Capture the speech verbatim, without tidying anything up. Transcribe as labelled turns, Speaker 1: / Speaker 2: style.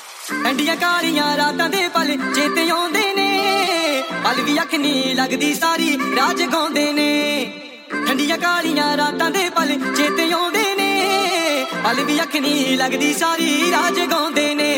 Speaker 1: ਠੰਡੀਆਂ ਕਾਲੀਆਂ ਰਾਤਾਂ ਦੇ ਪਲ ਚੇਤੇ ਆਉਂਦੇ ਨੇ, ਪਲ ਵੀ ਅੱਖ ਨੀ ਲੱਗਦੀ ਸਾਰੀ ਰਾਜ ਗਾਉਂਦੇ ਨੇ। ਠੰਡੀਆਂ ਕਾਲੀਆਂ ਰਾਤਾਂ ਦੇ ਪਲ ਚੇਤੇ ਆਉਂਦੇ ਨੇ, ਪਲ ਵੀ ਅੱਖ ਨੀ ਲੱਗਦੀ ਸਾਰੀ ਰਾਜ ਗਾਉਂਦੇ ਨੇ।